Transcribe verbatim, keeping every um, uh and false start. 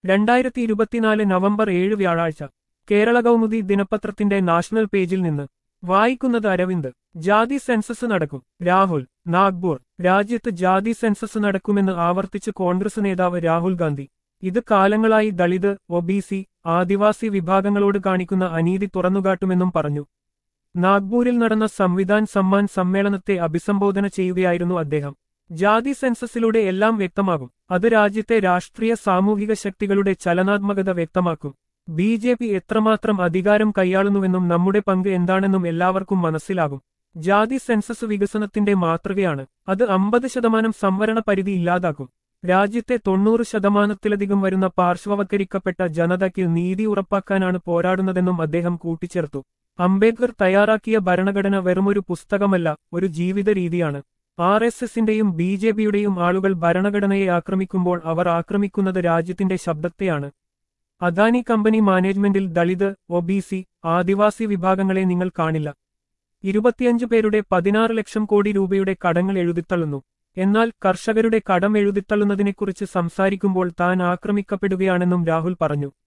രണ്ടായിരത്തി ഇരുപത്തിനാല് നവംബർ ഏഴ് വ്യാഴാഴ്ച കേരള കൗമുദി ദിനപത്രത്തിന്റെ നാഷണൽ പേജിൽ നിന്ന് വായിക്കുന്നത് അരവിന്ദ്. ജാതി സെൻസസ് നടക്കും രാഹുൽ നാഗ്പൂർ. രാജ്യത്ത് ജാതി സെൻസസ് നടക്കുമെന്ന് ആവർത്തിച്ച് കോൺഗ്രസ് നേതാവ് രാഹുൽ ഗാന്ധി. ഇത് കാലങ്ങളായി ദളിത്, ഒബിസി, ആദിവാസി വിഭാഗങ്ങളോട് കാണിക്കുന്ന അനീതി തുറന്നുകാട്ടുമെന്നും പറഞ്ഞു. നാഗ്പൂരിൽ നടന്ന സംവിധാൻ സമ്മാൻ സമ്മേളനത്തെ അഭിസംബോധന ചെയ്യുകയായിരുന്നു അദ്ദേഹം. ജാതി സെൻസസിലൂടെ എല്ലാം വ്യക്തമാകും. അത് രാജ്യത്തെ രാഷ്ട്രീയ സാമൂഹിക ശക്തികളുടെ ചലനാത്മകത വ്യക്തമാക്കും. ബി ജെ പി എത്രമാത്രം അധികാരം കൈയാളുന്നുവെന്നും നമ്മുടെ പങ്ക് എന്താണെന്നും എല്ലാവർക്കും മനസ്സിലാകും. ജാതി സെൻസസ് വികസനത്തിന്റെ മാതൃകയാണ്. അത് അമ്പത് ശതമാനം സംവരണ പരിധി ഇല്ലാതാക്കും. രാജ്യത്തെ തൊണ്ണൂറ് ശതമാനത്തിലധികം വരുന്ന പാർശ്വവൽക്കരിക്കപ്പെട്ട ജനതയ്ക്ക് നീതി ഉറപ്പാക്കാനാണ് പോരാടുന്നതെന്നും അദ്ദേഹം കൂട്ടിച്ചേർത്തു. അംബേദ്കർ തയ്യാറാക്കിയ ഭരണഘടന വെറുമൊരു പുസ്തകമല്ല, ഒരു ജീവിത രീതിയാണ്. ആർ എസ് എസിന്റെയും ബി ജെ പിയുടെയും ആളുകൾ ഭരണഘടനയെ ആക്രമിക്കുമ്പോൾ അവർ ആക്രമിക്കുന്നത് രാജ്യത്തിന്റെ ശബ്ദത്തെയാണ്. അദാനി കമ്പനി മാനേജ്മെന്റിൽ ദളിത്, ഒബിസി, ആദിവാസി വിഭാഗങ്ങളെ നിങ്ങൾ കാണില്ല. ഇരുപത്തിയഞ്ച് പേരുടെ പതിനാറ് ലക്ഷം കോടി രൂപയുടെ കടങ്ങൾ എഴുതിത്തള്ളുന്നു. എന്നാൽ കർഷകരുടെ കടം എഴുതിത്തള്ളുന്നതിനെക്കുറിച്ച് സംസാരിക്കുമ്പോൾ താൻ ആക്രമിക്കപ്പെടുകയാണെന്നും രാഹുൽ പറഞ്ഞു.